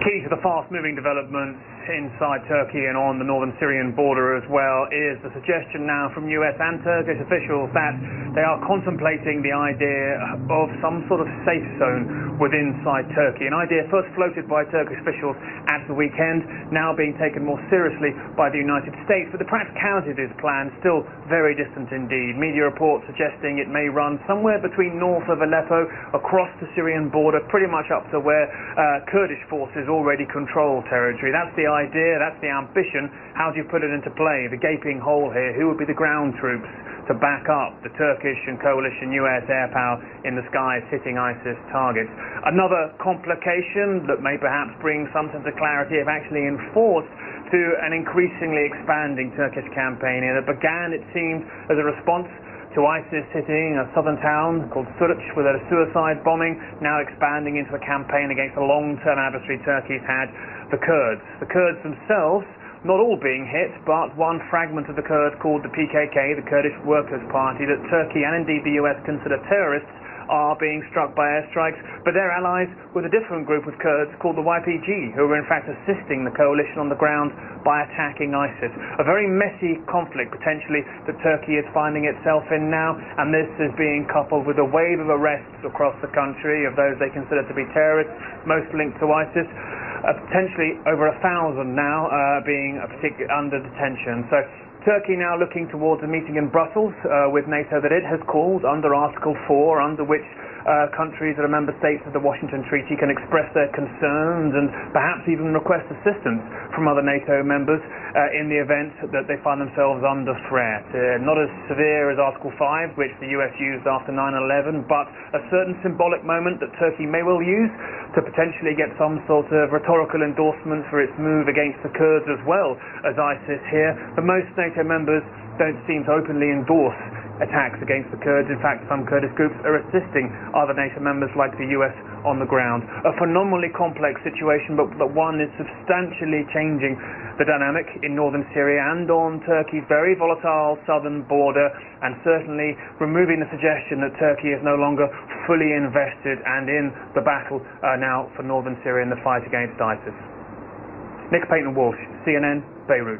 Key to the fast-moving developments inside Turkey and on the northern Syrian border as well is the suggestion now from US and Turkish officials that they are contemplating the idea of some sort of safe zone within inside Turkey. An idea first floated by Turkish officials at the weekend, now being taken more seriously by the United States. But the practicality of this plan still very distant indeed. Media reports suggesting it may run somewhere between north of Aleppo, across the Syrian border, pretty much up to where Kurdish forces already control territory. That's the idea, that's the ambition. How do you put it into play? The gaping hole here, who would be the ground troops to back up the Turkish and coalition US air power in the skies hitting ISIS targets? Another complication that may perhaps bring some sense of clarity if actually enforced to an increasingly expanding Turkish campaign here that began, it seems, as a response to ISIS hitting a southern town called Suruç with a suicide bombing, now expanding into a campaign against a long-term adversary Turkey's had, the Kurds. The Kurds themselves, not all being hit, but one fragment of the Kurds called the PKK, the Kurdish Workers' Party, that Turkey and indeed the US consider terrorists, are being struck by airstrikes, but they're allies with a different group of Kurds called the YPG, who are in fact assisting the coalition on the ground by attacking ISIS. A very messy conflict, potentially, that Turkey is finding itself in now, and this is being coupled with a wave of arrests across the country of those they consider to be terrorists, most linked to ISIS. Potentially over 1,000 now being under detention. So Turkey now looking towards a meeting in Brussels with NATO that it has called under Article 4, under which countries that are member states of the Washington Treaty can express their concerns and perhaps even request assistance from other NATO members in the event that they find themselves under threat. Not as severe as Article 5, which the US used after 9/11, but a certain symbolic moment that Turkey may well use to potentially get some sort of rhetorical endorsement for its move against the Kurds as well as ISIS here. But most NATO members don't seem to openly endorse attacks against the Kurds. In fact, some Kurdish groups are assisting other NATO members like the US on the ground. A phenomenally complex situation, but one is substantially changing the dynamic in northern Syria and on Turkey's very volatile southern border, and certainly removing the suggestion that Turkey is no longer fully invested and in the battle now for northern Syria in the fight against ISIS. Nick Paton-Walsh, CNN, Beirut.